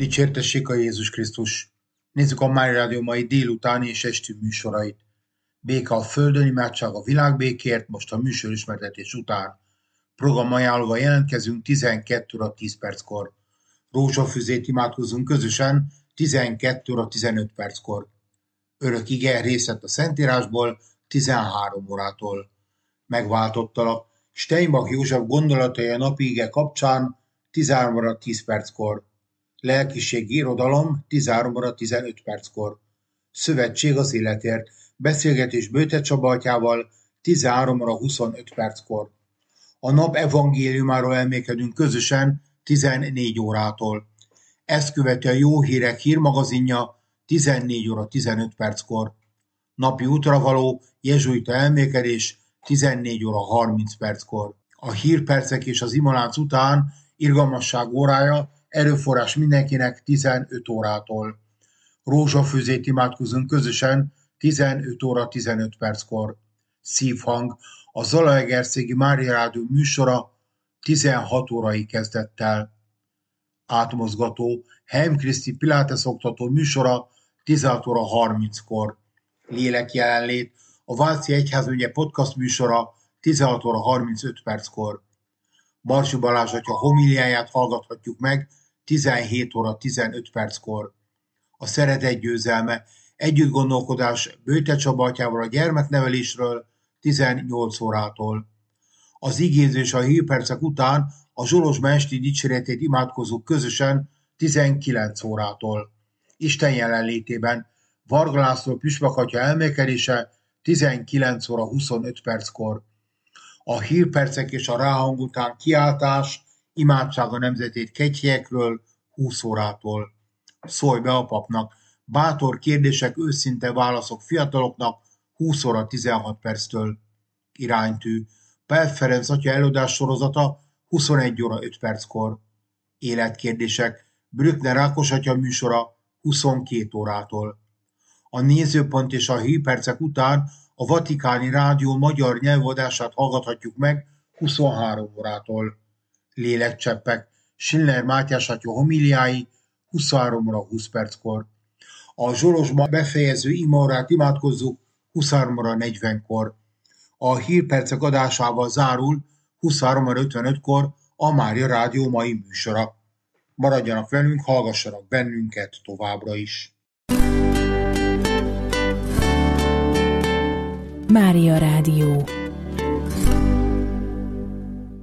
Dicsértessék a Jézus Krisztus! Nézzük a Mária Rádió mai délutáni és esti műsorait. Béke a földön, imádság a világbékért, most a műsorismertetés után. Programajánlóval jelentkezünk 12 óra 10 perckor. Rózsafüzét imádkozunk közösen 12 óra 15 perckor. Örök ige részlet a Szentírásból 13 órától. Megváltottalak. Steinbach József gondolatai a napi ige kapcsán 13 óra 10 perckor. Lelkiségi irodalom 13 óra 15 perckor. Szövetség az életért. Beszélgetés Böjte Csaba atyával 13 óra 25 perckor. A nap evangéliumáról elmékedünk közösen 14 órától. Ezt követi a Jó Hírek hírmagazinja 14 óra 15 perckor. Napi útravaló jezsuita elmékedés 14 óra 30 perckor. A hírpercek és az imalánc után irgalmasság órája erőforrás mindenkinek 15 órától. Rózsafűzét imádkozunk közösen 15 óra 15 perckor. Szívhang, a Zalaegerszegi Mária Rádió műsora 16 órai kezdett el. Átmozgató, Heim Kriszti Pilates oktató műsora 16 óra 30-kor. Lélek jelenlét, a Váci Egyházmegye podcast műsora 16 óra 35 perckor. Barsy Balázs atya homiliáját hallgathatjuk meg 17 óra 15 perckor. A szeretet győzelme, együttgondolkodás Böjte Csaba atyával a gyermeknevelésről 18 órától. Az igéző és a hírpercek után a Zsolozsma esti dicséretét imádkozunk közösen 19 órától. Isten jelenlétében Varga László püspök atya elmékedése 19 óra 25 perckor. A hírpercek és a ráhang után kiáltás, imádság a nemzetét kegyhelyekről 20 órától. Szólj be a papnak, bátor kérdések, őszinte válaszok fiataloknak 20 óra 16 perctől. Iránytű, Pál Ferenc atya előadás sorozata 21 óra 5 perckor. Életkérdések, Brückner Ákos atya műsora 22 órától. A nézőpont és a hírpercek után a Vatikáni Rádió magyar nyelvadását hallgathatjuk meg 23 órától. Lélekcseppek, Schiller Mátyás atya homiliái 23 óra 20 perckor. A Zsolozsma befejező imaórát imádkozzuk 23 óra 40-kor. A hírpercek adásával zárul 23 óra 55-kor a Mária Rádió mai műsora. Maradjanak velünk, hallgassanak bennünket továbbra is. Mária Rádió.